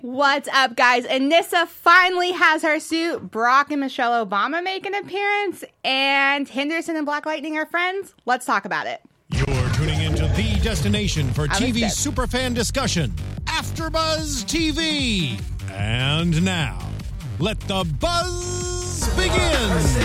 What's up, guys? Anissa finally has her suit. Barack and Michelle Obama make an appearance. And Henderson and Black Lightning are friends. Let's talk about it. You're tuning into the destination for TV superfan discussion, AfterBuzz TV. And now, let the buzz begin.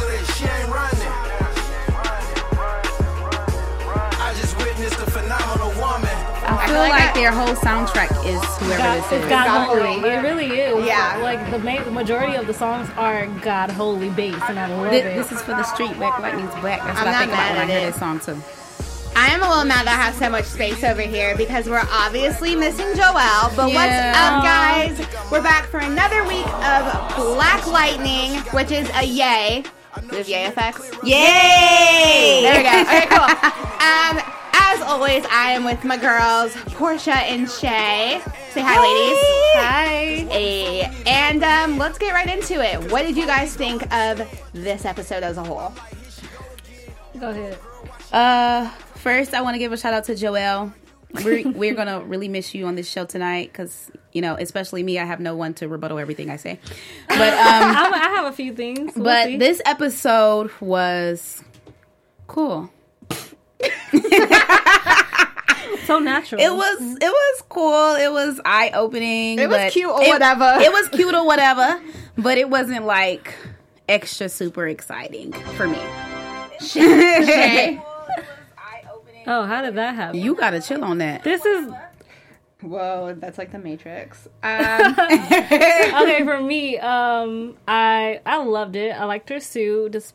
I just witnessed a phenomenal woman. I feel like their whole soundtrack is whoever this is. It's God Holy. It really is. Yeah. Like, the majority of the songs are God Holy based, and I love it. This is for the street. Black Lightning's black. That's I'm what I not think about mad when I at hear it. this song, too. I am a little mad that I have so much space over here because we're obviously missing Joelle. But what's up, guys? We're back for another week of Black Lightning, which is a yay. Do we have yay effects? Yay! There we go. Okay, cool. As always, I am with my girls, Portia and Shay. Say hi, ladies. Hi. Hey. And let's get right into it. What did you guys think of this episode as a whole? Go ahead. First, I want to give a shout out to Joelle. We're going to really miss you on this show tonight because, you know, especially me, I have no one to rebuttal everything I say. But I have a few things. We'll see. this episode was cool. So natural. It was cool. It was eye opening. It was cute or whatever. It was cute or whatever, but it wasn't like extra super exciting for me. Shay? Oh, how did that happen? You gotta chill on that. This is Whoa, that's like the Matrix. okay for me. I loved it. I liked her suit. Just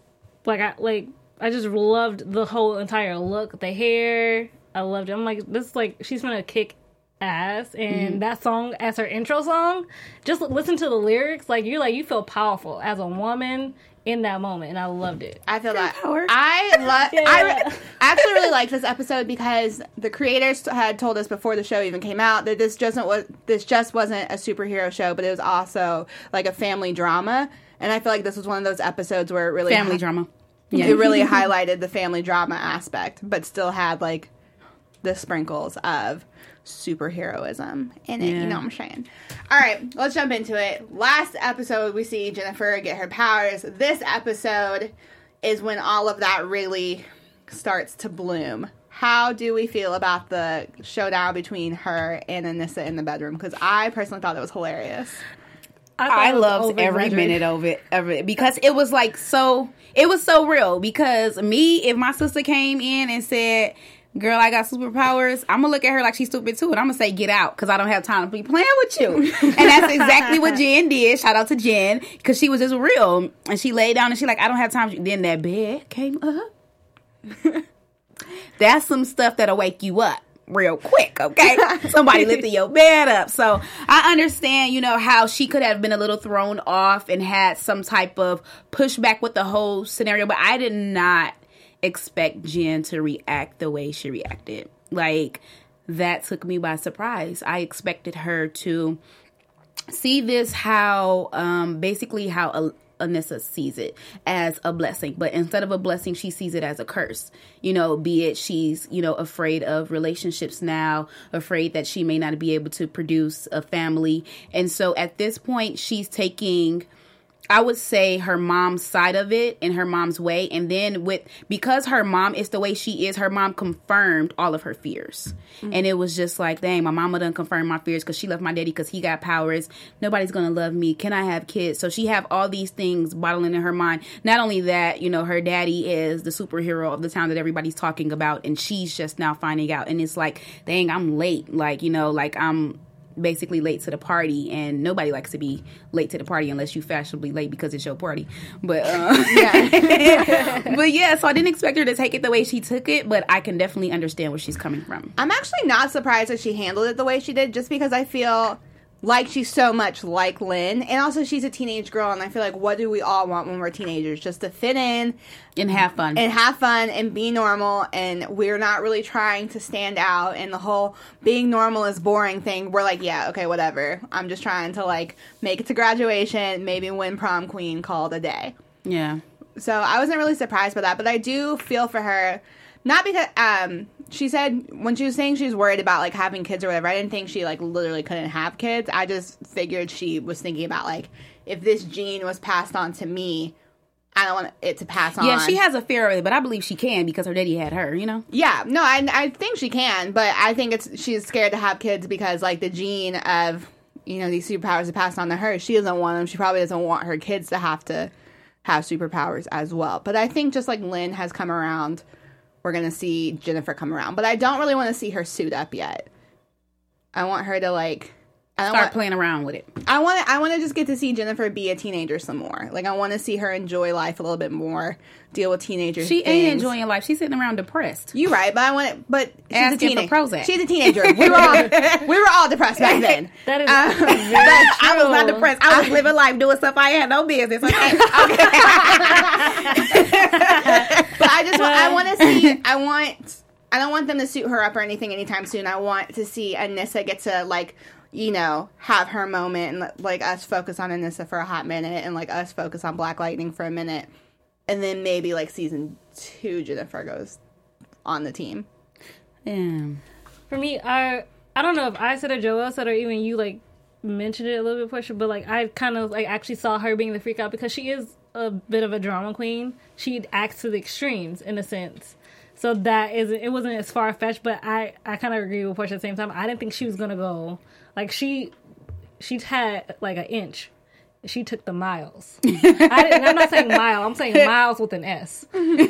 I just loved the whole entire look, the hair. I loved it. I'm like, she's gonna kick ass. And that song as her intro song, just listen to the lyrics. You feel powerful as a woman in that moment, and I loved it. I feel that. power. I actually really liked this episode because the creators had told us before the show even came out that this just wasn't a superhero show, but it was also like a family drama. And I feel like this was one of those episodes where it really Family drama. Yeah. It really highlighted the family drama aspect, but still had like the sprinkles of superheroism in it. Yeah. You know what I'm saying? All right, let's jump into it. Last episode, we see Jennifer get her powers. This episode is when all of that really starts to bloom. How do we feel about the showdown between her and Anissa in the bedroom? Because I personally thought it was hilarious. I loved every minute of it because it was so real. Because if my sister came in and said, "Girl, I got superpowers," I'm gonna look at her like she's stupid too, and I'm gonna say, "Get out," because I don't have time to be playing with you. And that's exactly what Jen did. Shout out to Jen, because she was just real, and she laid down and she like, "I don't have time." Then that bed came up. That's some stuff that'll wake you up real quick, okay? Somebody lifted your bed up. So I understand, how she could have been a little thrown off and had some type of pushback with the whole scenario, but I did not expect Jen to react the way she reacted. That took me by surprise. I expected her to see this how Anissa sees it, as a blessing. But instead of a blessing, she sees it as a curse. Be it she's, afraid of relationships now, afraid that she may not be able to produce a family. And so at this point, she's taking, I would say, her mom's side of it in her mom's way. And then because her mom is the way she is, her mom confirmed all of her fears. Mm-hmm. And it was just like, dang, my mama done confirmed my fears because she left my daddy because he got powers. Nobody's going to love me. Can I have kids? So she have all these things bottling in her mind. Not only that, her daddy is the superhero of the town that everybody's talking about. And she's just now finding out. And it's like, dang, I'm late. I'm basically late to the party, and nobody likes to be late to the party unless you fashionably late because it's your party. But but yeah, so I didn't expect her to take it the way she took it, but I can definitely understand where she's coming from. I'm actually not surprised that she handled it the way she did, just because I feel like she's so much like Lynn, and also she's a teenage girl, and I feel like, what do we all want when we're teenagers? Just to fit in and have fun and be normal, and we're not really trying to stand out, and the whole being normal is boring thing, we're like, yeah, okay, whatever, I'm just trying to make it to graduation, maybe win prom queen, call it a day. Yeah. So I wasn't really surprised by that, but I do feel for her Not because she said when she was saying she was worried about like having kids or whatever, I didn't think she like literally couldn't have kids. I just figured she was thinking about like if this gene was passed on to me, I don't want it to pass on. Yeah, she has a fear of it, but I believe she can because her daddy had her, you know? Yeah, no, I think she can, but I think she's scared to have kids because like the gene of, you know, these superpowers are passed on to her. She doesn't want them. She probably doesn't want her kids to have superpowers as well. But I think just like Lynn has come around, we're going to see Jennifer come around. But I don't really want to see her suit up yet. I want her to like... Start playing around with it. I want to just get to see Jennifer be a teenager some more. Like, I want to see her enjoy life a little bit more, deal with teenagers. She ain't enjoying life. She's sitting around depressed. You right, but she's asking a teenager. for Prozac. She's a teenager. We were all depressed back then. That is very true. I was not depressed. I was living life, doing stuff I had no business. Okay. But I don't want them to suit her up or anything anytime soon. I want to see Anissa get to, like, you know, have her moment and, like, us focus on Anissa for a hot minute and, like, us focus on Black Lightning for a minute. And then maybe, like, season 2, Jennifer goes on the team. Yeah. For me, I don't know if I said or Joelle said or even you, like, mentioned it a little bit, Portia, but, like, I kind of, like, actually saw her being the freak out because she is a bit of a drama queen. She acts to the extremes, in a sense. So it wasn't as far-fetched, but I kind of agree with Portia at the same time. I didn't think she was going to go... Like, she had, like, an inch. She took the miles. I'm not saying mile. I'm saying miles with an S.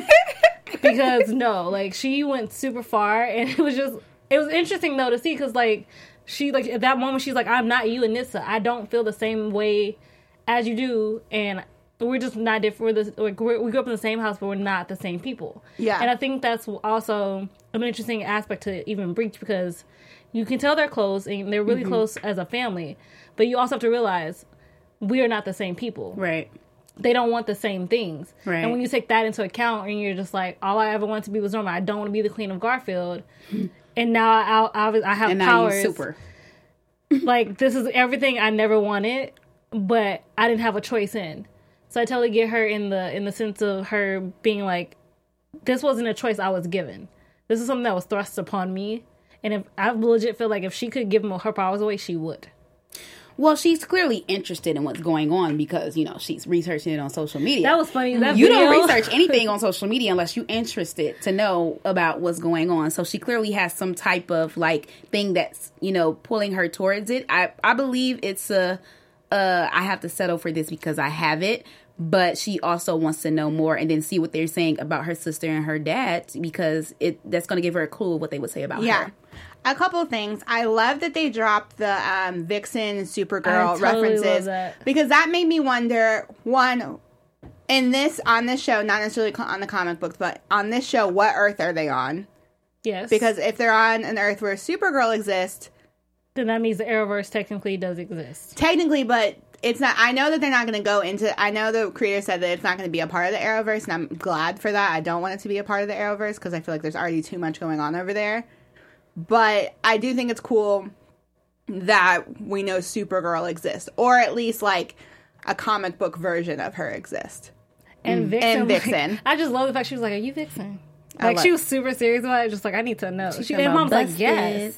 Because, no, like, she went super far, and it was interesting, though, to see, because, like, she, like, at that moment, she's like, I'm not you, Anissa. I don't feel the same way as you do, and we're just not different. We grew up in the same house, but we're not the same people. Yeah. And I think that's also an interesting aspect to even Breach, because... You can tell they're close, and they're really close as a family. But you also have to realize we are not the same people. Right. They don't want the same things. Right. And when you take that into account, and you're just like, all I ever wanted to be was Norma. I don't want to be the Queen of Garfield. And now I have and now powers. You're super. Like, this is everything I never wanted, but I didn't have a choice in. So I totally get her in the sense of her being like, this wasn't a choice I was given. This is something that was thrust upon me. And if I legit feel like if she could give her powers away, she would. Well, she's clearly interested in what's going on because, you know, she's researching it on social media. That was funny. You don't research anything on social media unless you're interested to know about what's going on. So she clearly has some type of, like, thing that's, you know, pulling her towards it. I believe it's I have to settle for this because I have it. But she also wants to know more and then see what they're saying about her sister and her dad because that's going to give her a clue of what they would say about her. A couple of things. I love that they dropped the Vixen and Supergirl references because that made me wonder, one, on this show, not necessarily on the comic books, but on this show, what Earth are they on? Yes. Because if they're on an Earth where Supergirl exists... Then that means the Arrowverse technically does exist. Technically, but... It's not. I know that they're not going to go into... I know the creator said that it's not going to be a part of the Arrowverse, and I'm glad for that. I don't want it to be a part of the Arrowverse, because I feel like there's already too much going on over there. But I do think it's cool that we know Supergirl exists. Or at least, like, a comic book version of her exists. And Vixen. Like, I just love the fact she was like, are you Vixen? Like, she was super serious about it, just like, I need to know. And mom's like, yes.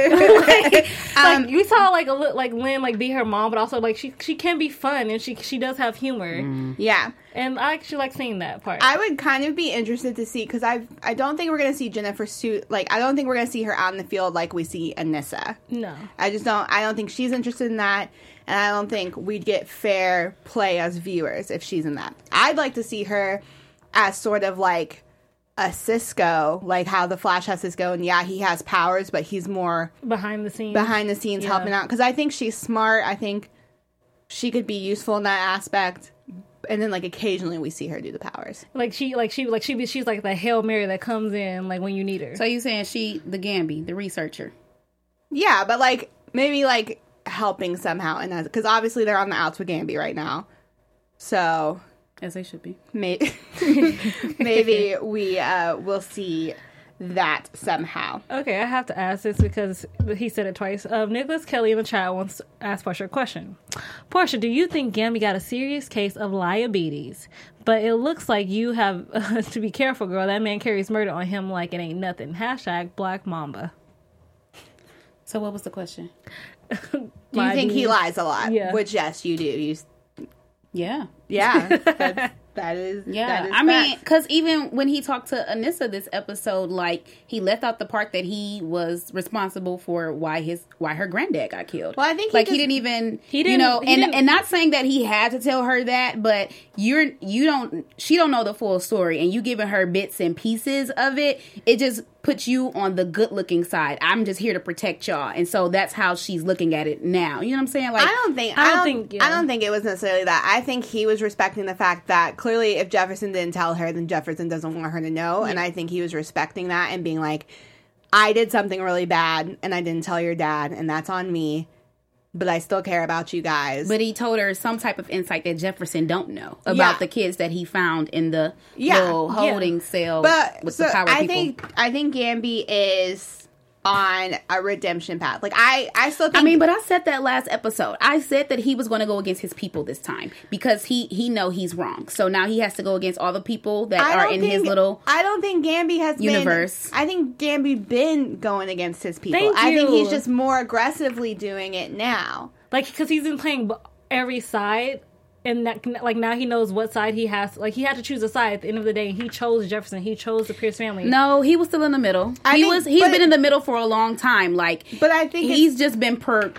Like, we saw, like Lynn, like, be her mom, but also, like, she can be fun, and she does have humor. Yeah. And I actually like seeing that part. I would kind of be interested to see, because I don't think we're going to see Jennifer suit, like, I don't think we're going to see her out in the field like we see Anissa. No. I don't think she's interested in that, and I don't think we'd get fair play as viewers if she's in that. I'd like to see her as sort of, like, a Cisco, like how the Flash has Cisco, and yeah, he has powers, but he's more behind the scenes helping out, because I think she's smart. I think she could be useful in that aspect, and then like occasionally we see her do the powers. She's like the Hail Mary that comes in like when you need her. So you saying she the Gambi, the researcher? Yeah, but like maybe like helping somehow, and because obviously they're on the outs with Gambi right now, so. As they should be. Maybe we will see that somehow. Okay, I have to ask this because he said it twice. Nicholas Kelly in the chat wants to ask Portia a question. Portia, do you think Gambi got a serious case of diabetes? But it looks like you have to be careful, girl. That man carries murder on him like it ain't nothing. # Black Mamba. So what was the question? Do you think he lies a lot? Yeah. Which, yes, you do. Yeah. Yeah. That is I mean, because even when he talked to Anissa this episode, like, he left out the part that he was responsible for why her granddad got killed. Well, I think he didn't, and not saying that he had to tell her that, but she don't know the full story, and you giving her bits and pieces of it, it just puts you on the good looking side. I'm just here to protect y'all, and so that's how she's looking at it now. You know what I'm saying? Like, I don't think it was necessarily that. I think he was respecting the fact that clearly if Jefferson didn't tell her, then Jefferson doesn't want her to know. Yeah. And I think he was respecting that and being like, I did something really bad and I didn't tell your dad, and that's on me, but I still care about you guys. But he told her some type of insight that Jefferson don't know about the kids that he found in the little holding cell with the power people. I think Gambi is on a redemption path. Like, I still think... I mean, but I said that last episode. I said that he was going to go against his people this time because he know he's wrong. So now he has to go against all the people that are in his little I don't think Gambi has universe. I think Gambi been going against his people. Thank I you. think he's just more aggressively doing it now. Like, because he's been playing every side, and that, like, now he knows what side he has. Like, he had to choose a side at the end of the day. He chose Jefferson. He chose the Pierce family. No, he was still in the middle. He's been in the middle for a long time. Like, but I think he's just been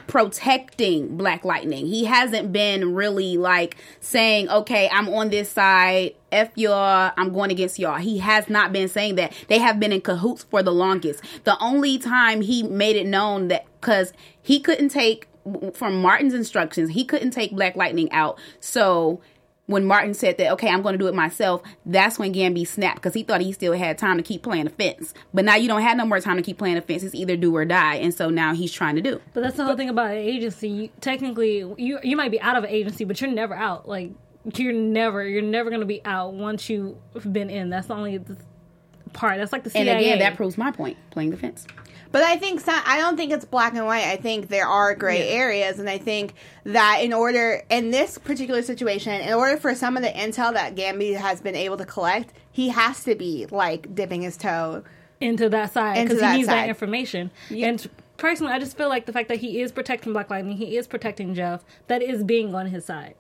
protecting Black Lightning. He hasn't been really like saying, "Okay, I'm on this side. F y'all, I'm going against y'all." He has not been saying that. They have been in cahoots for the longest. The only time he made it known that because he couldn't take. From Martin's instructions, he couldn't take Black Lightning out. So when Martin said that, okay, I'm going to do it myself, that's when Gambi snapped because he thought he still had time to keep playing the fence. But now you don't have no more time to keep playing the fence. It's either do or die. And so now he's trying to do. But that's the whole thing about an agency. Technically, you might be out of an agency, but you're never out. Like, you're never going to be out once you've been in. That's the only part. That's like the CIA. And again, that proves my point, playing the fence. But I don't think it's black and white. I think there are gray areas, and I think that in this particular situation, in order for some of the intel that Gambi has been able to collect, he has to be, like, dipping his toe into that side because he needs that information. Yeah. And personally, I just feel like the fact that he is protecting Black Lightning, he is protecting Jeff, that is being on his side.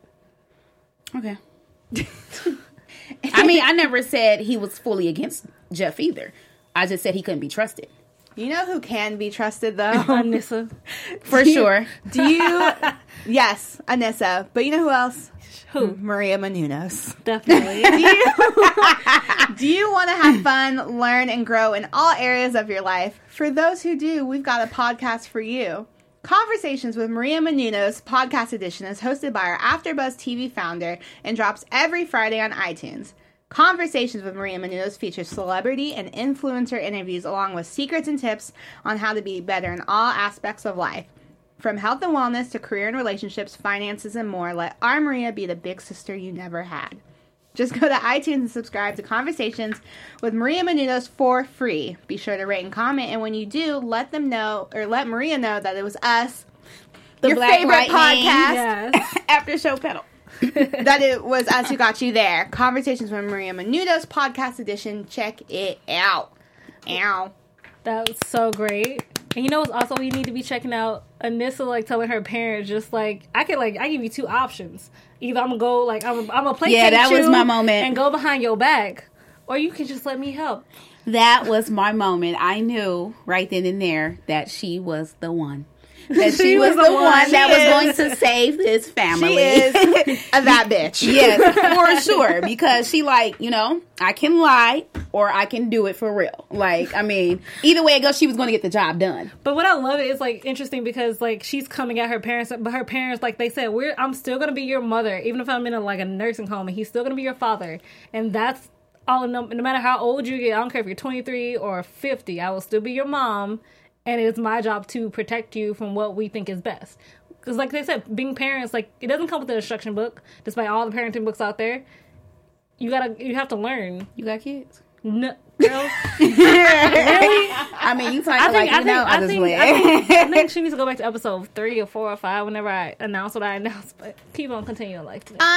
Okay. I mean, I never said he was fully against Jeff either. I just said he couldn't be trusted. You know who can be trusted, though? Anissa. For sure. Yes, Anissa. But you know who else? Who? Maria Menounos. Definitely. Do you want to have fun, learn, and grow in all areas of your life? For those who do, we've got a podcast for you. Conversations with Maria Menounos podcast edition is hosted by our AfterBuzz TV founder and drops every Friday on iTunes. Conversations with Maria Menounos features celebrity and influencer interviews along with secrets and tips on how to be better in all aspects of life. From health and wellness to career and relationships, finances, and more, let our Maria be the big sister you never had. Just go to iTunes and subscribe to Conversations with Maria Menounos for free. Be sure to rate and comment, and when you do, let Maria know that it was us, your Black favorite Lightning. podcast, After Show Pedal. that it was us who got you there. Conversations with Maria Menounos podcast edition. Check it out. Ow. That was so great. And you know what's also you need to be checking out? Anissa, like, telling her parents, just like, I give you two options. Either I'm gonna go, like, I'm gonna play that was my moment. And go behind your back, or you can just let me help. That was my moment. I knew right then and there that she was the one. That she was the one that was going to save this family. She is that bitch. Yes, for sure. Because she, like, you know, I can lie or I can do it for real. Like, I mean, either way it goes, she was going to get the job done. But what I love is, like, interesting because, like, she's coming at her parents, but her parents, like they said, I'm still going to be your mother, even if I'm in a nursing home, and he's still going to be your father. And that's all, no matter how old you get, I don't care if you're 23 or 50, I will still be your mom. And it's my job to protect you from what we think is best. Because like they said, being parents, like, it doesn't come with an instruction book. Despite all the parenting books out there, you have to learn. You got kids? No, girl. Really? I mean, you talking I think she needs to go back to episode 3 or 4 or 5 whenever I announce what I announce. But keep on continuing like that.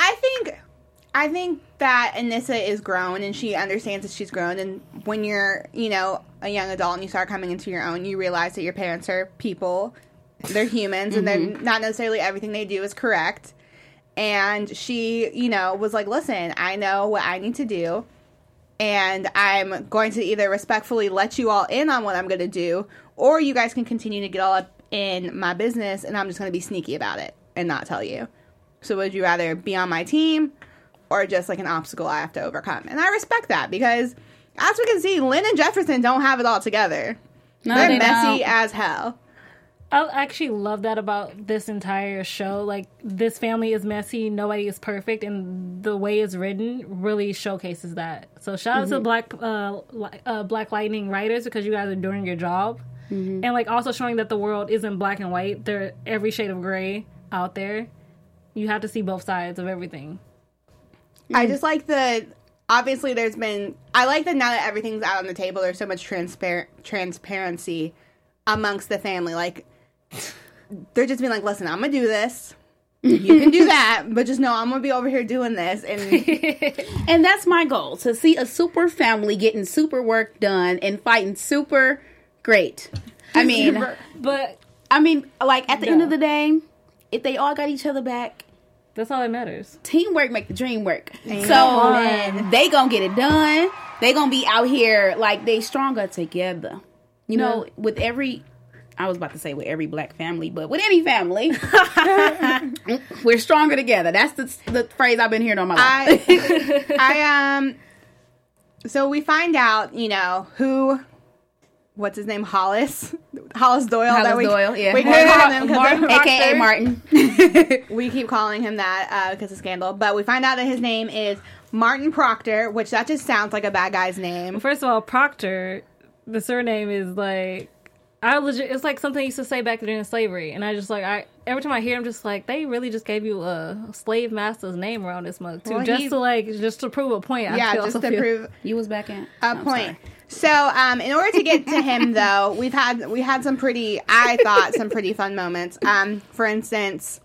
I think that Anissa is grown and she understands that she's grown. And when you're, a young adult and you start coming into your own, you realize that your parents are people. They're humans, and they're not necessarily everything they do is correct. And she, was like, listen, I know what I need to do. And I'm going to either respectfully let you all in on what I'm going to do, or you guys can continue to get all up in my business, and I'm just going to be sneaky about it and not tell you. So would you rather be on my team or just like an obstacle I have to overcome? And I respect that because, as we can see, Lynn and Jefferson don't have it all together. No, they're messy as hell. I actually love that about this entire show. Like, this family is messy. Nobody is perfect. And the way it's written really showcases that. So shout out to Black Lightning writers because you guys are doing your job. And, like, also showing that the world isn't black and white. There's every shade of gray out there. You have to see both sides of everything. I just like obviously I like that now that everything's out on the table, there's so much transparency amongst the family. Like, they're just being like, listen, I'm going to do this. You can do that, but just know I'm going to be over here doing this. And that's my goal, to see a super family getting super work done and fighting super great. I mean, like, at the end of the day, if they all got each other back, that's all that matters. Teamwork make the dream work. So they going to get it done. They going to be out here like they stronger together. You know, with every... I was about to say with every black family, but with any family, we're stronger together. That's the phrase I've been hearing all my life. So we find out, what's his name? Hollis Doyle. Doyle, yeah. We keep calling him a.k.a. Martin. We keep calling him that because of Scandal. But we find out that his name is Martin Proctor, which that just sounds like a bad guy's name. First of all, Proctor, the surname is like... it's like something I used to say back during slavery, and I just like every time I hear him, just like they really just gave you a slave master's name around this mug too, just to prove a point. Prove you was back in a point. So, in order to get to him, though, we had some pretty fun moments. For instance,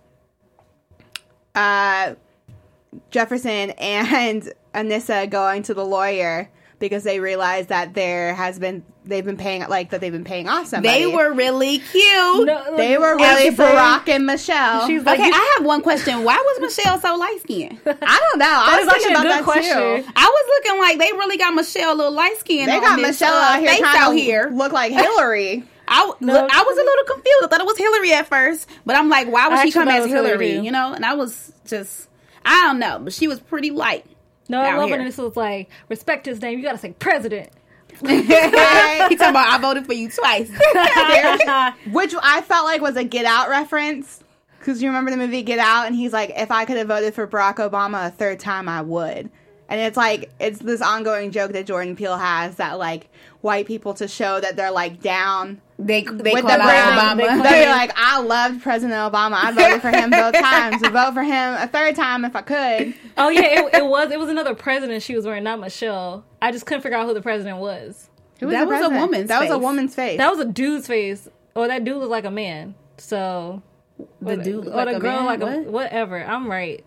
Jefferson and Anissa going to the lawyer because they realized that they've been paying off somebody. They were really cute. They were really Barack and Michelle. She's like, okay, I have one question. Why was Michelle so light skinned? I don't know. I was thinking about that question. Too. I was looking like they really got Michelle a little light skinned. They got Michelle out here trying to look like Hillary. I was a little confused. I thought it was Hillary at first, but I'm like, why would she come as Hillary? And I was just, I don't know, but she was pretty light. No, I love when this was like, respect his name. You gotta say president. He talking about I voted for you twice. Which I felt like was a Get Out reference. Because you remember the movie Get Out? And he's like, if I could have voted for Barack Obama a third time, I would. And it's like, it's this ongoing joke that Jordan Peele has that like white people, to show that they're like down they with call the out Obama. They're like, I loved President Obama. I voted for him both times. I'd vote for him a third time if I could. Oh yeah, it was another president she was wearing, not Michelle. I just couldn't figure out who the president was. That was a woman's face. That was a woman's face. That was a dude's face. Or that dude looked like a man. So the dude looked like a girl man? like whatever. I'm right.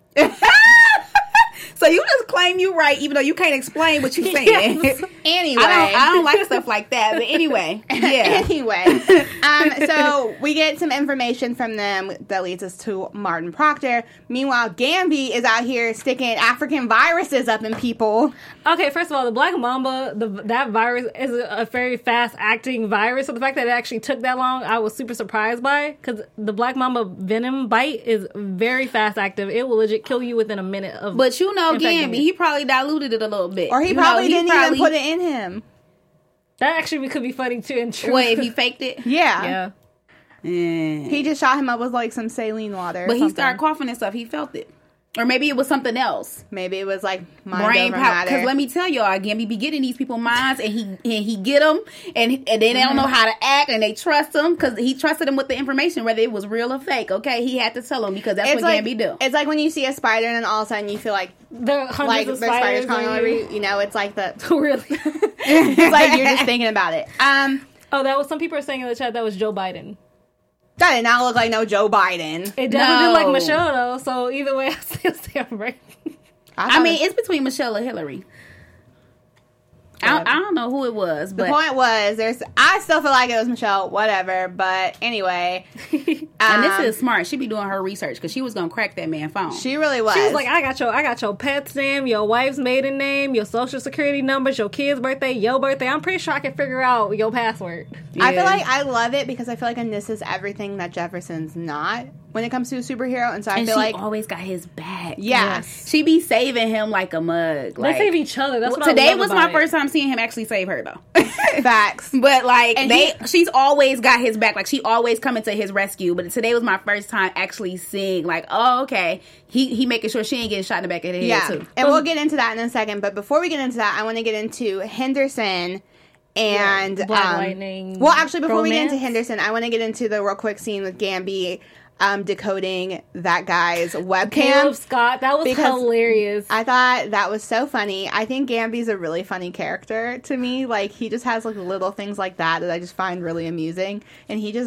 So you just claim you right, even though you can't explain what you're saying. Yes. Anyway, I don't like stuff like that. But anyway, yeah. Anyway, so we get some information from them that leads us to Martin Proctor. Meanwhile, Gambi is out here sticking African viruses up in people. Okay, first of all, the Black Mamba, that virus is a very fast-acting virus. So the fact that it actually took that long, I was super surprised by. Because the Black Mamba venom bite is very fast-active. It will legit kill you within a minute of... But Gambi, he probably diluted it a he little bit. Or he probably didn't even put it in him. That actually could be funny, too, and true. Wait, if he faked it? Yeah. He just shot him up with, like, some saline water. But he started coughing and stuff. He felt it. Or maybe it was something else. Maybe it was like mind Brain over power. matter. Because let me tell y'all, Gambi be getting these people minds, and he get them, and then they don't know how to act, and they trust him because he trusted them with the information, whether it was real or fake. Okay, he had to tell them because that's what Gambi do. It's like when you see a spider, and then all of a sudden you feel like There are hundreds of spiders crawling on over you. You know, it's like the Really? it's like you're just thinking about it. Oh, that was some people are saying in the chat that was Joe Biden. That did not look like no Joe Biden. It definitely did like Michelle though. So either way, I still say I'm right. I mean, it's between Michelle and Hillary. I don't know who it was, but the point was, I still feel like it was Michelle, whatever, but anyway. And this is smart. She be doing her research because she was going to crack that man's phone. She really was. She was like, I got your pet's name, your wife's maiden name, your social security numbers, your kid's birthday, your birthday. I'm pretty sure I can figure out your password. Yeah. I feel like I love it because I feel like this is everything that Jefferson's not when it comes to a superhero, and so I feel like she always got his back. Yes. She be saving him like a mug. They save each other. That's what today I love was about my first time seeing him actually save her though. Facts. But like and she's always got his back. Like she always coming to his rescue. But today was my first time actually seeing like, oh okay, he making sure she ain't getting shot in the back of the head too. And we'll get into that in a second. But before we get into that, I want to get into Henderson. And Black Lightning. Well, actually, before we get romance. into Henderson, I want to get into the real quick scene with Gambi decoding that guy's webcam. Caleb Scott, that was hilarious. I thought that was so funny. I think Gambi's a really funny character to me. Like, he just has like little things like that I just find really amusing. And he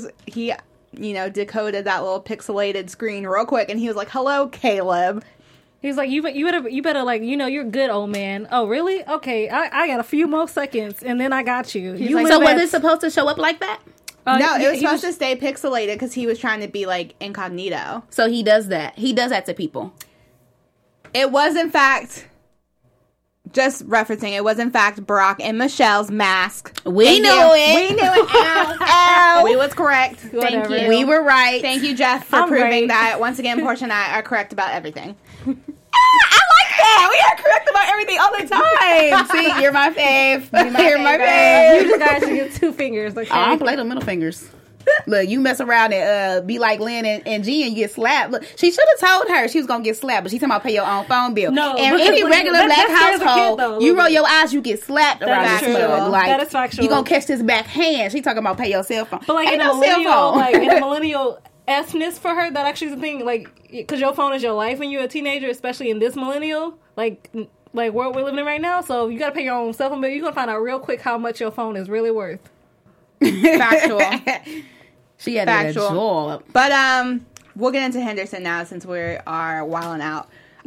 decoded that little pixelated screen real quick, and he was like, "Hello, Caleb." He was like, you better like, you're good, old man. Oh, really? Okay, I got a few more seconds, and then I got you. So was it supposed to show up like that? No, it was supposed to stay pixelated because he was trying to be like incognito. So he does that. He does that to people. It was in fact, just referencing, it was in fact Barack and Michelle's mask. We knew it. Ow. We was correct. Thank you. We were right. Thank you, Jeff, for proving that. Once again, Portia and I are correct about everything. I like that. We are correct about everything all the time. See, you're my fave. You're my fave. You just guys should get 2 fingers. Okay? I don't play the middle fingers. Look, you mess around and be like Lynn and G and you get slapped. Look, she should have told her she was gonna get slapped, but she's talking about pay your own phone bill. No, and any regular black household, you roll your eyes, you get slapped around this mug. Like, that is factual. You gonna catch this backhand. She talking about pay your cell phone. But like in a millennial S-ness for her, that actually is the thing. Like, because your phone is your life when you're a teenager, especially in this millennial world we're living in right now. So you gotta pay your own cell phone bill. You're gonna find out real quick how much your phone is really worth. Factual. She had a job. But we'll get into Henderson now since we are wilding out.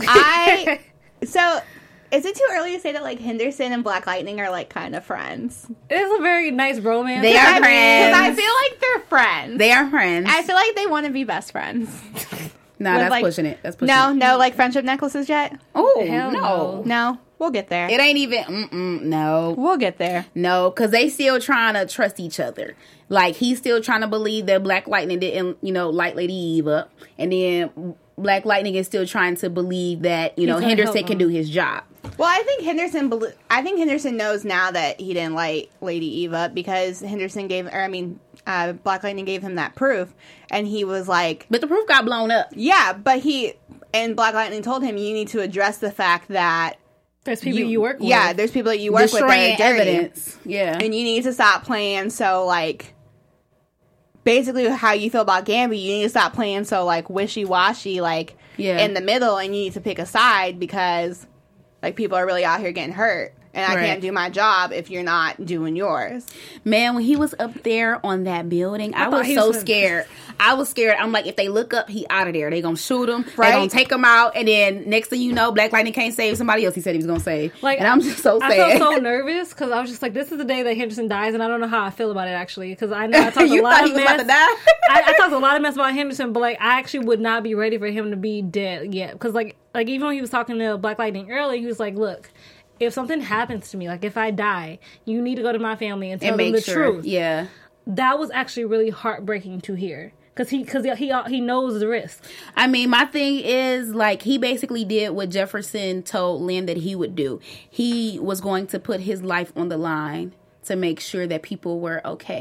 So is it too early to say that like Henderson and Black Lightning are like kind of friends? It's a very nice romance. They are friends. Because I feel like they're friends. They are friends. I feel like they want to be best friends. No, that's like, pushing it. That's pushing it. No, like friendship necklaces yet? Oh, Hell no. No, we'll get there. It ain't even, no. We'll get there. No, because they still trying to trust each other. Like, he's still trying to believe that Black Lightning didn't, light Lady Eve up. And then Black Lightning is still trying to believe that, Henderson can do his job. Well, I think Henderson knows now that he didn't light Lady Eve up because Black Lightning gave him that proof, and he was like... But the proof got blown up. Yeah, but Black Lightning told him, you need to address the fact that... There's people you work with. Yeah, there's people that you work with that are evidence. Yeah. And you need to stop playing so, like... Basically, how you feel about Gambi, you need to stop playing so, like, wishy-washy, like, in the middle, and you need to pick a side because, like, people are really out here getting hurt. And I can't do my job if you're not doing yours. Man, when he was up there on that building, I was so scared. I was scared. I'm like, if they look up, he out of there. They gonna shoot him. Right? They gonna take him out. And then next thing you know, Black Lightning can't save somebody else he said he was gonna save. Like, and I'm just so sad. I felt so nervous because I was just like, this is the day that Henderson dies. And I don't know how I feel about it, actually. Because I know I talked a lot of mess. About to die? I talked a lot of mess about Henderson. But, like, I actually would not be ready for him to be dead yet. Because, like even when he was talking to Black Lightning earlier, he was like, look... If something happens to me, like if I die, you need to go to my family and tell them the truth. Yeah, that was actually really heartbreaking to hear because he knows the risk. I mean, my thing is like he basically did what Jefferson told Lynn that he would do. He was going to put his life on the line to make sure that people were okay.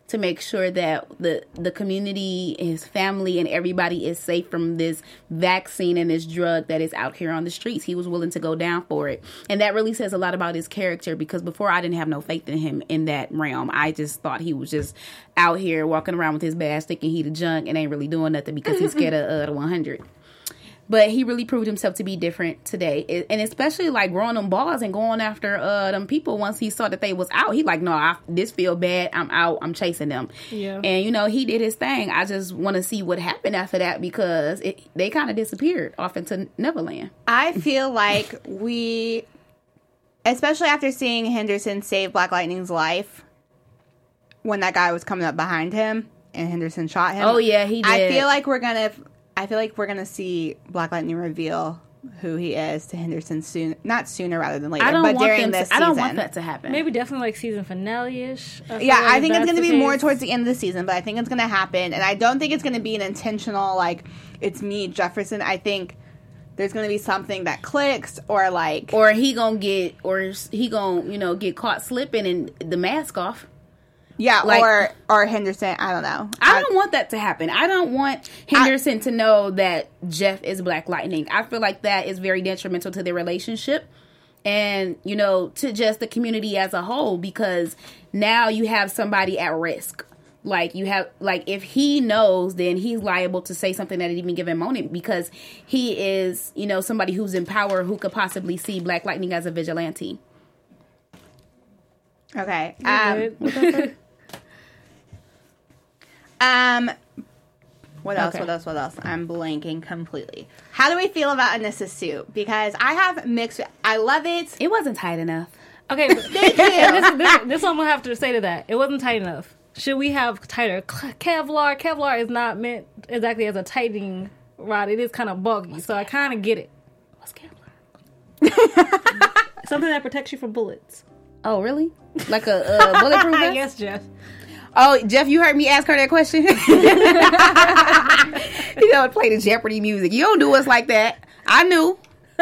to make sure that the community, his family, and everybody is safe from this vaccine and this drug that is out here on the streets. He was willing to go down for it. And that really says a lot about his character, because before I didn't have no faith in him in that realm. I just thought he was just out here walking around with his badge thinking he the junk and ain't really doing nothing because he's scared of the 100. But he really proved himself to be different today. And especially, like, growing them balls and going after them people once he saw that they was out. He like, no, this feel bad. I'm out. I'm chasing them. Yeah. And, you know, he did his thing. I just want to see what happened after that, because they kind of disappeared off into Neverland. I feel like especially after seeing Henderson save Black Lightning's life, when that guy was coming up behind him and Henderson shot him. Oh, yeah, he did. I feel like we're going to see Black Lightning reveal who he is to Henderson soon. Not sooner rather than later, but during this season. I don't want that to happen. Maybe definitely like season finale-ish. Yeah, I think it's going to be more towards the end of the season, but I think it's going to happen. And I don't think it's going to be an intentional, like, it's me, Jefferson. I think there's going to be something that clicks, or he going to get caught slipping and the mask off. Yeah, like, or Henderson, I don't know. I don't want that to happen. I don't want Henderson to know that Jeff is Black Lightning. I feel like that is very detrimental to their relationship and, you know, to just the community as a whole, because now you have somebody at risk. Like, if he knows, then he's liable to say something at any given moment, because he is, you know, somebody who's in power who could possibly see Black Lightning as a vigilante. Okay. What else? I'm blanking completely. How do we feel about Anyssa's suit? Because I have mixed. I love it. It wasn't tight enough. Okay, thank you. This one we'll have to say to that. It wasn't tight enough. Should we have tighter Kevlar? Kevlar is not meant exactly as a tightening rod. It is kind of bulky, so I kind of get it. What's Kevlar? Something that protects you from bullets. Oh, really? Like a bulletproof vest? Yes, Jeff. Oh, Jeff, you heard me ask her that question? You know, play the Jeopardy music. You don't do us like that. I knew. All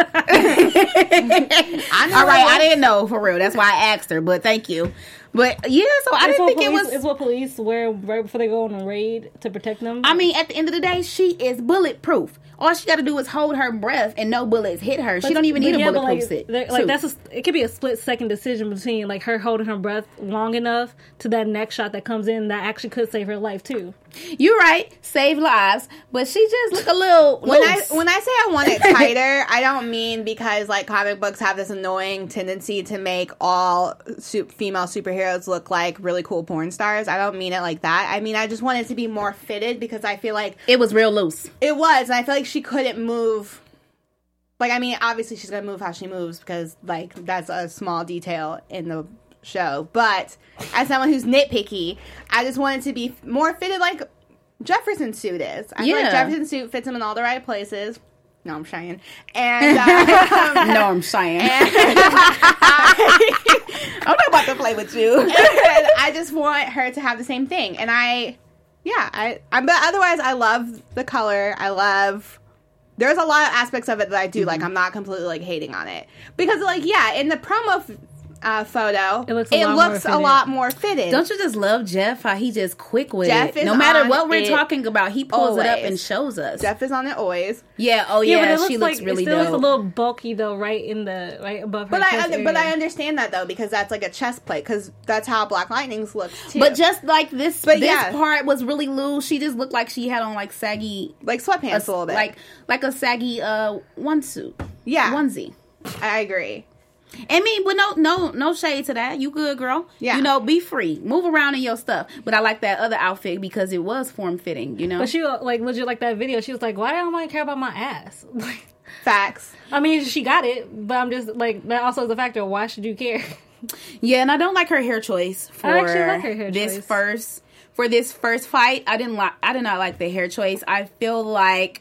right, I didn't know, for real. That's why I asked her, but thank you. But, yeah, so I didn't think it was... It's what police wear right before they go on a raid to protect them. I mean, at the end of the day, she is bulletproof. All she got to do is hold her breath and no bullets hit her. She don't even need a bulletproof suit. It could be a split-second decision between, like, her holding her breath long enough to that next shot that comes in that actually could save her life, too. You're right. Save lives. But she just look a little loose. When I say I want it tighter, I don't mean because, like, comic books have this annoying tendency to make all female superheroes look like really cool porn stars. I don't mean it like that. I mean, I just want it to be more fitted, because I feel like... It was real loose. It was, and I feel like she couldn't move... Like, I mean, obviously she's going to move how she moves, because, like, that's a small detail in the show. But as someone who's nitpicky, I just want it to be more fitted like Jefferson's suit is. I feel like Jefferson's suit fits him in all the right places. No, I'm Cheyenne. And no, I'm Cheyenne. I'm not about to play with you. I just want her to have the same thing. And but otherwise, I love the color. There's a lot of aspects of it that I do like. I'm not completely like hating on it, because like, yeah, in the promo photo, it looks a lot more fitted. Don't you just love Jeff? How he just quick with it. No matter what we're talking about, he pulls it up and shows us. Jeff is on it always. Yeah. Oh yeah. She looks really dope. It still looks a little bulky though, right above her chest area. But I understand that though, because that's like a chest plate, because that's how Black Lightning's looks too. But just like this part was really loose. She just looked like she had on like saggy, like sweatpants a little bit, like a saggy onesie. Yeah, onesie. I agree. I mean, but no shade to that. You good, girl. Yeah. You know, be free. Move around in your stuff. But I like that other outfit because it was form-fitting, you know? But she, like, legit, like that video, she was like, why don't I care about my ass? Facts. I mean, she got it, but I'm just, like, that also is a factor. Why should you care? Yeah, and I don't like her hair choice for I actually like her hair choice. For this first fight. I did not like the hair choice. I feel like,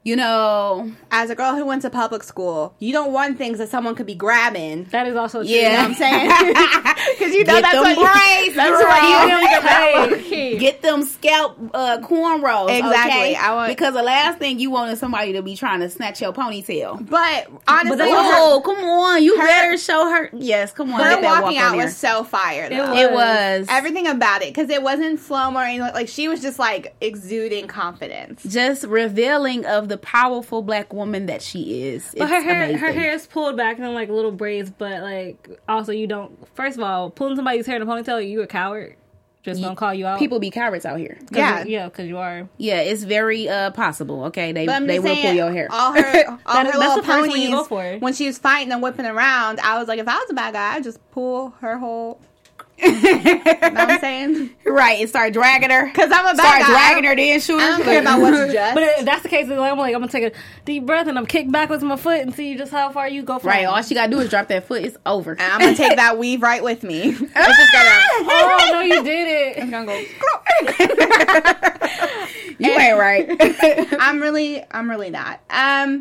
you know, as a girl who went to public school, you don't want things that someone could be grabbing. That is also true. You know what I'm saying? Because you know that's what braids, that's what you need. Get them scalp cornrows. Exactly. Okay? Because the last thing you want is somebody to be trying to snatch your ponytail. But honestly, come on, you better show her. Yes, come on. Her walking out was so fire. Though. It was everything about it, because it wasn't slow-mo or anything. Like, she was just like exuding confidence, just revealing of the powerful black woman that she is. But her hair is pulled back in like little braids, but like also you don't. First of all, pulling somebody's hair in a ponytail, you a coward. Just gonna call you out. People be cowards out here. Yeah, because you are. Yeah, it's very possible. Okay, they will pull your hair. All her little ponies. You go for. When she was fighting and whipping around, I was like, if I was a bad guy, I'd just pull her whole. You know what I'm saying? Right, and start dragging her. Because I'm a bad guy. Start dragging her, then shoot her. I don't care about what's just. But if that's the case, I'm gonna take a deep breath and I'm kick backwards with my foot and see just how far you go from. Right, all she gotta do is drop that foot. It's over. And I'm gonna take that weave right with me. It's just oh no, you did it. It's gonna go. You ain't right. I'm really not.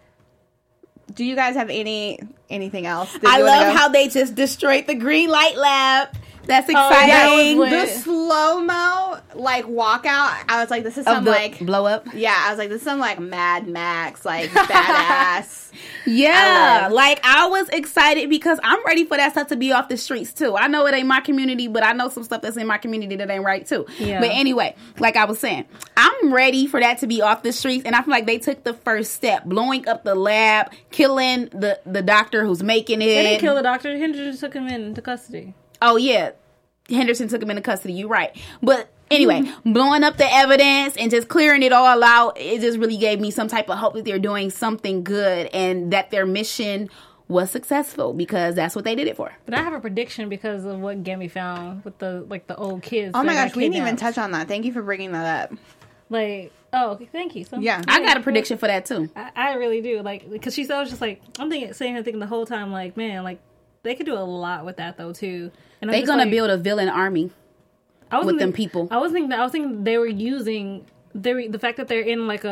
Do you guys have anything else? I love how they just destroyed the green light lab. That's exciting. The slow-mo, like, walkout. I was like, this is some, like... blow up? Yeah, I was like, this is some, like, Mad Max, like, badass. Yeah, like, I was excited because I'm ready for that stuff to be off the streets, too. I know it ain't my community, but I know some stuff that's in my community that ain't right, too. Yeah. But anyway, like I was saying, I'm ready for that to be off the streets, and I feel like they took the first step, blowing up the lab, killing the doctor who's making it. They didn't kill the doctor. Henderson took him into custody. Oh, yeah. Henderson took him into custody. You're right. But anyway, blowing up the evidence and just clearing it all out, it just really gave me some type of hope that they're doing something good and that their mission was successful, because that's what they did it for. But I have a prediction because of what Gammy found with the old kids. Oh my gosh, we didn't even touch on that. Thank you for bringing that up. Like, oh, okay, thank you. So, yeah, I got a prediction for that too. I really do. Like, because I was just like, I'm sitting here thinking the whole time, like, man, like, they could do a lot with that though too. And they're gonna build a villain army with them people. I was thinking they were using the fact that they're in like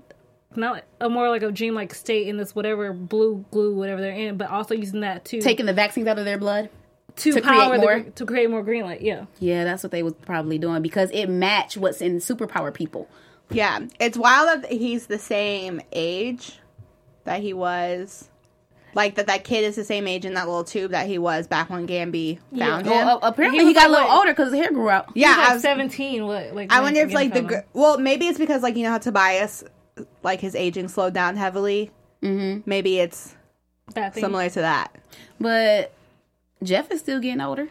not a more like a dream-like state in this whatever blue glue whatever they're in, but also using that to taking the vaccines out of their blood to create more green light. Yeah, that's what they was probably doing because it matched what's in superpower people. Yeah, it's wild that he's the same age that he was. Like, that kid is the same age in that little tube that he was back when Gamby found him. Well, apparently he got a little older because his hair grew out. Yeah, I was 17. I wonder if, like, well, maybe it's because, like, you know how Tobias, like, his aging slowed down heavily? Mm-hmm. Maybe it's similar to that. But Jeff is still getting older.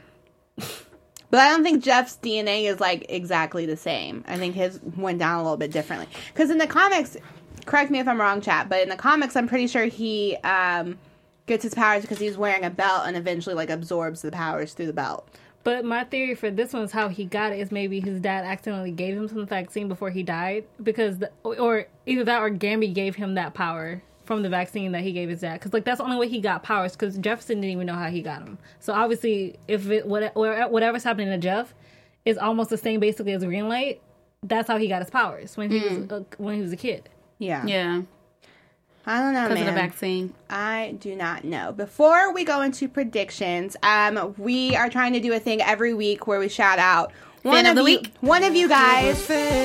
But I don't think Jeff's DNA is, like, exactly the same. I think his went down a little bit differently. Because in the comics, correct me if I'm wrong, chat, but in the comics, I'm pretty sure he gets his powers because he's wearing a belt and eventually, like, absorbs the powers through the belt. But my theory for this one is how he got it is maybe his dad accidentally gave him some vaccine before he died. Because, or either that or Gamby gave him that power from the vaccine that he gave his dad. Because, like, that's the only way he got powers because Jefferson didn't even know how he got them. So, obviously, if whatever's happening to Jeff is almost the same basically as Green Light, that's how he got his powers when he was a kid. Yeah. Yeah. I don't know, man. Because of the vaccine. I do not know. Before we go into predictions, we are trying to do a thing every week where we shout out one of you guys.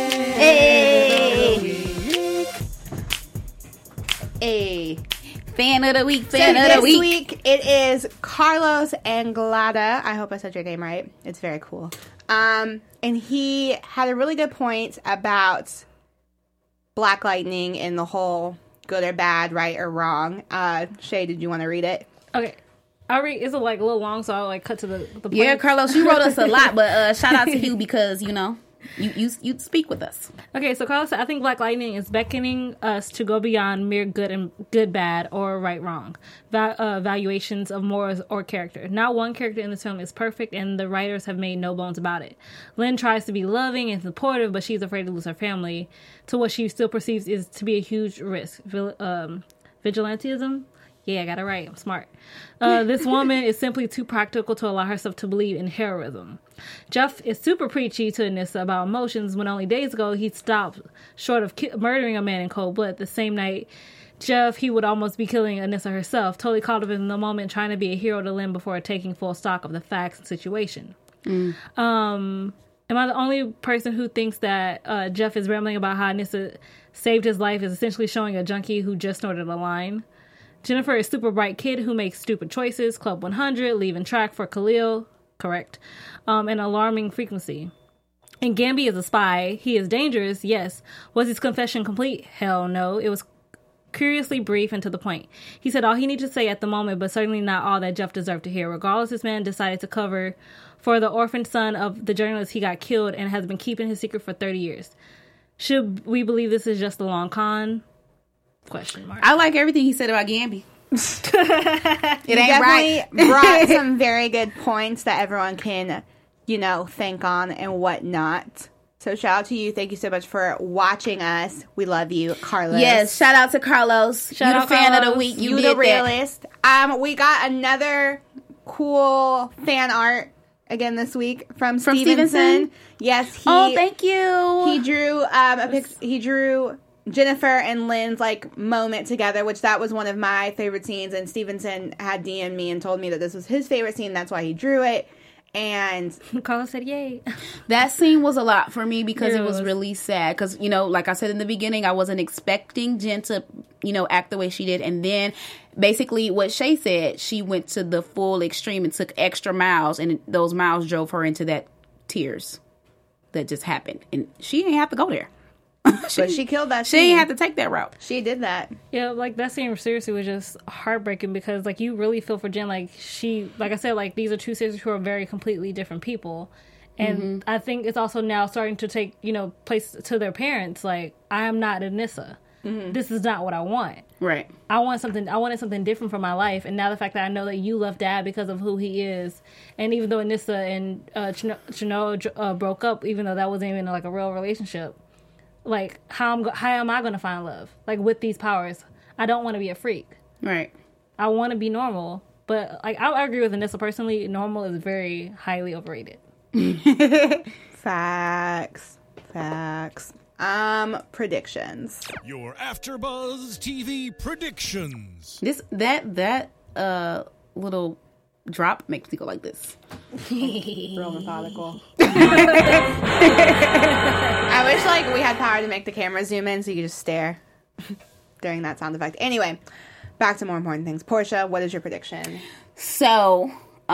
Hey. Fan of the week, So this week, it is Carlos Anglada. I hope I said your name right. It's very cool. And he had a really good point about Black Lightning and the whole good or bad, right or wrong. Shay, did you want to read it? Okay. I'll read. It's like a little long, so I'll like cut to the point. Yeah, Carlos, you wrote us a lot, but shout out to you because, you know, you speak with us. Okay, so Carlos said, I think Black Lightning is beckoning us to go beyond mere good, bad, or right, wrong valuations of morals or character. Not one character in this film is perfect, and the writers have made no bones about it. Lynn tries to be loving and supportive, but she's afraid to lose her family to what she still perceives is to be a huge risk. Vigilantism. Yeah, I got it right. I'm smart. This woman is simply too practical to allow herself to believe in heroism. Jeff is super preachy to Anissa about emotions when only days ago he stopped short of murdering a man in cold blood. The same night, he would almost be killing Anissa herself, totally caught up in the moment, trying to be a hero to Lynn before taking full stock of the facts and situation. Am I the only person who thinks that Jeff is rambling about how Anissa saved his life is essentially showing a junkie who just snorted a line? Jennifer is a super bright kid who makes stupid choices, Club 100, leaving track for Khalil, correct, an alarming frequency. And Gambi is a spy. He is dangerous, yes. Was his confession complete? Hell no. It was curiously brief and to the point. He said all he needed to say at the moment, but certainly not all that Jeff deserved to hear. Regardless, this man decided to cover for the orphaned son of the journalist he got killed and has been keeping his secret for 30 years. Should we believe this is just a long con? Question mark. I like everything he said about Gambi. It ain't right. Brought some very good points that everyone can, think on and whatnot. So shout out to you. Thank you so much for watching us. We love you, Carlos. Yes, shout out to Carlos. You the fan of the week. You the realist. We got another cool fan art again this week from Stevenson. Yes. Thank you. He drew he drew Jennifer and Lynn's moment together, which that was one of my favorite scenes. And Stevenson had DM'd me and told me that this was his favorite scene. That's why he drew it. And Carlos said, "Yay!" That scene was a lot for me because it was really sad. Because like I said in the beginning, I wasn't expecting Jen to act the way she did, and then basically what Shay said, she went to the full extreme and took extra miles, and those miles drove her into that tears that just happened, and she didn't have to go there. But she killed that scene. She didn't have to take that route. She did that. Yeah, that scene seriously was just heartbreaking because you really feel for Jen. I said, these are two sisters who are very completely different people. And I think it's also now starting to take, place to their parents. I am not Anissa. This is not what I want. Right. I wanted something different for my life. And now the fact that I know that you love Dad because of who he is. And even though Anissa and Chino broke up, even though that wasn't even a real relationship. How am I going to find love? With these powers. I don't want to be a freak. Right. I want to be normal. But, I agree with Anissa personally. Normal is very highly overrated. Facts. Predictions. Your AfterBuzz TV predictions. That little drop makes me go like this. Real methodical. I wish we had power to make the camera zoom in so you could just stare during that sound effect. Anyway, back to more important things. Portia, what is your prediction? So,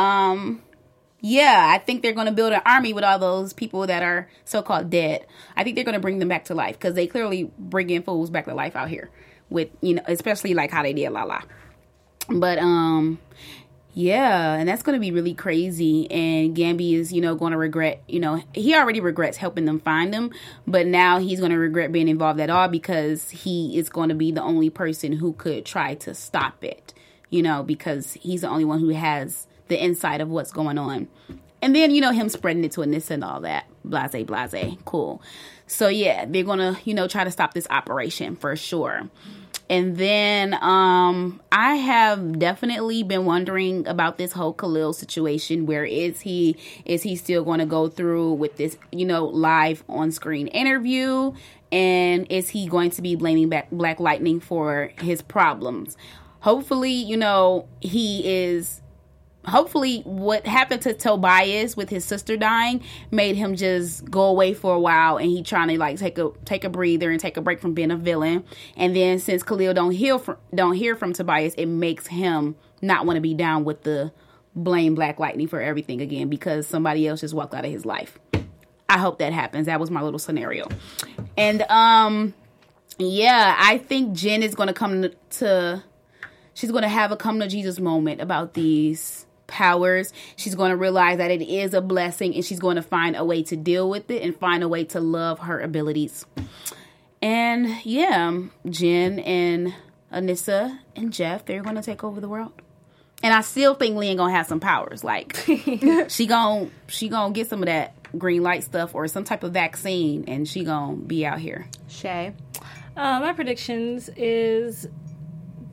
yeah, I think they're going to build an army with all those people that are so-called dead. I think they're going to bring them back to life because they clearly bring in fools back to life out here with, especially how they did Lala. But, yeah, and that's going to be really crazy. And Gambi is, going to regret, he already regrets helping them find them. But now he's going to regret being involved at all because he is going to be the only person who could try to stop it, because he's the only one who has the insight of what's going on. And then, him spreading it to Anissa and all that. Blase. Cool. So, yeah, they're going to, try to stop this operation for sure. And then I have definitely been wondering about this whole Khalil situation. Where is he? Is he still going to go through with this, live on-screen interview? And is he going to be blaming Black Lightning for his problems? Hopefully, he is... Hopefully what happened to Tobias with his sister dying made him just go away for a while, and he trying to take a breather and take a break from being a villain. And then since Khalil don't hear from Tobias, it makes him not want to be down with the blame Black Lightning for everything again because somebody else just walked out of his life. I hope that happens. That was my little scenario. And yeah, I think Jen is going to she's going to have a come to Jesus moment about these powers. She's going to realize that it is a blessing, and she's going to find a way to deal with it and find a way to love her abilities. And yeah, Jen and Anissa and Jeff, they're going to take over the world. And I still think Lynn going to have some powers. She going to get some of that green light stuff or some type of vaccine, and she going to be out here. Shay? My predictions is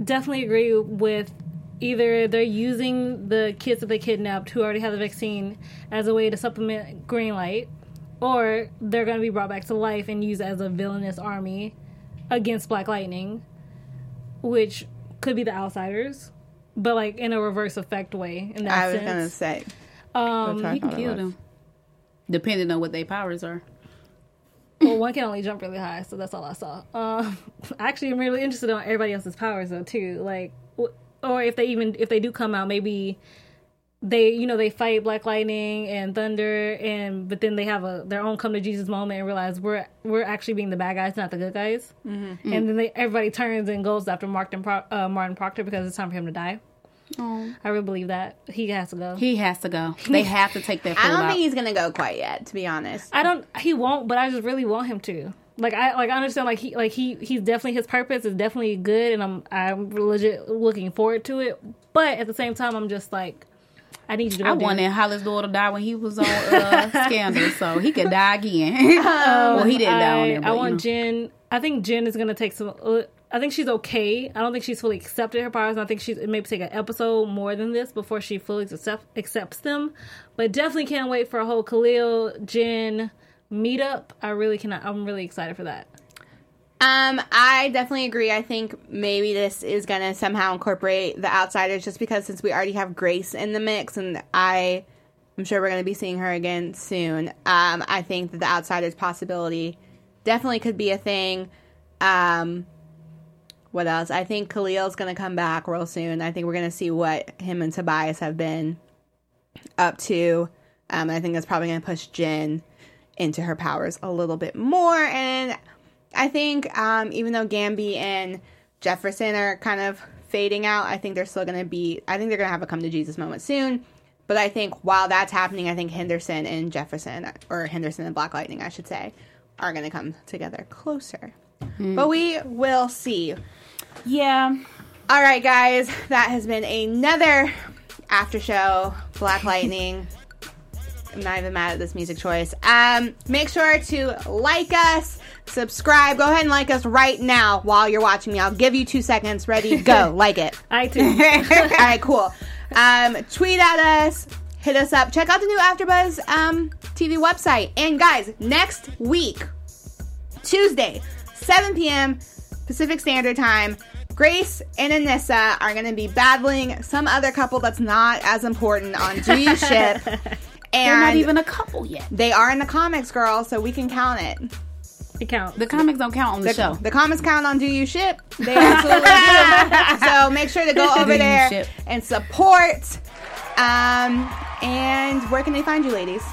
definitely agree with either they're using the kids that they kidnapped who already have the vaccine as a way to supplement Green Light, or they're going to be brought back to life and used as a villainous army against Black Lightning, which could be the Outsiders, but like in a reverse effect way. In that sense. I was going to say. You can kill them, depending on what their powers are. Well, one can only jump really high, so that's all I saw. Actually, I'm really interested in everybody else's powers though too. Like, or if they do come out, maybe they fight Black Lightning and Thunder, but then they have their own come to Jesus moment and realize we're actually being the bad guys, not the good guys. Mm-hmm. And then everybody turns and goes after Martin Proctor because it's time for him to die. Oh. I really believe that he has to go. He has to go. They have to take their food out. I don't think he's gonna go quite yet, to be honest. He won't, but I just really want him to. I understand he's definitely, his purpose is definitely good, and I'm legit looking forward to it. But at the same time, I'm just like, I need you to go. I wanted Hollis Doyle to die when he was on Scandal, so he could die again. Well, he didn't die on there. But, I want Jen. I think Jen is gonna take some. I think she's okay. I don't think she's fully accepted her powers. I think it may take an episode more than this before she fully accepts them. But definitely can't wait for a whole Khalil Jen meetup. I really cannot. I'm really excited for that. I definitely agree. I think maybe this is going to somehow incorporate the Outsiders, just because since we already have Grace in the mix, and I'm sure we're going to be seeing her again soon. I think that the Outsiders possibility definitely could be a thing. What else? I think Khalil's going to come back real soon. I think we're going to see what him and Tobias have been up to. I think that's probably going to push Jen into her powers a little bit more. And I think even though Gamby and Jefferson are kind of fading out, I think they're still going to be... I think they're going to have a come to Jesus moment soon. But I think while that's happening, I think Henderson and Jefferson, or Henderson and Black Lightning, I should say, are going to come together closer. But we will see. Yeah. All right, guys. That has been another after show. Black Lightning. I'm not even mad at this music choice. Make sure to like us, subscribe. Go ahead and like us right now while you're watching me. I'll give you 2 seconds. Ready? Go. Like it. I too. All right, cool. Tweet at us. Hit us up. Check out the new AfterBuzz TV website. And guys, next week, Tuesday, 7 p.m. Pacific Standard Time, Grace and Anissa are going to be battling some other couple that's not as important on Do You Ship. And they're not even a couple yet. They are in the comics, girl, so we can count it. It counts. The comics don't count on the show. The comics count on Do You Ship. They absolutely do. So make sure to go over there and support. And where can they find you, ladies?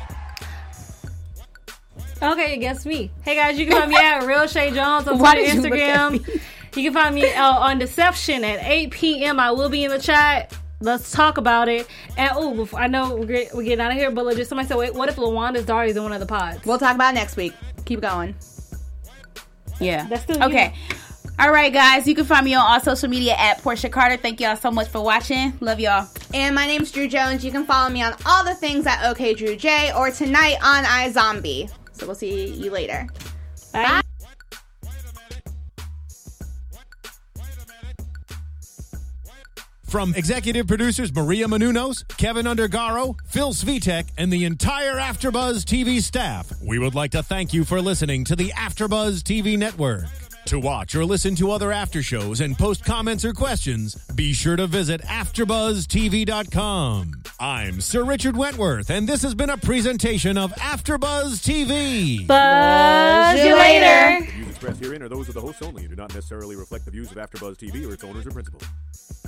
Okay, against me. Hey guys, you can find me at Real Shay Jones on Twitter, Instagram. You can find me on Deception at 8 p.m. I will be in the chat. Let's talk about it. And I know we're getting out of here, but just somebody said, wait, what if LaWanda's daughter is in one of the pods? We'll talk about it next week. Keep going. Yeah. That's still okay. All right, guys. You can find me on all social media at Portia Carter. Thank y'all so much for watching. Love y'all. And my name's Drew Jones. You can follow me on all the things at OKDrewJ or tonight on iZombie. So we'll see you later. Bye. Bye. From executive producers Maria Menounos, Kevin Undergaro, Phil Svitek, and the entire AfterBuzz TV staff, we would like to thank you for listening to the AfterBuzz TV network. To watch or listen to other after shows and post comments or questions, be sure to visit AfterBuzzTV.com. I'm Sir Richard Wentworth, and this has been a presentation of AfterBuzz TV. Buzz you later. The views expressed herein are those of the hosts only and do not necessarily reflect the views of AfterBuzz TV or its owners or principals.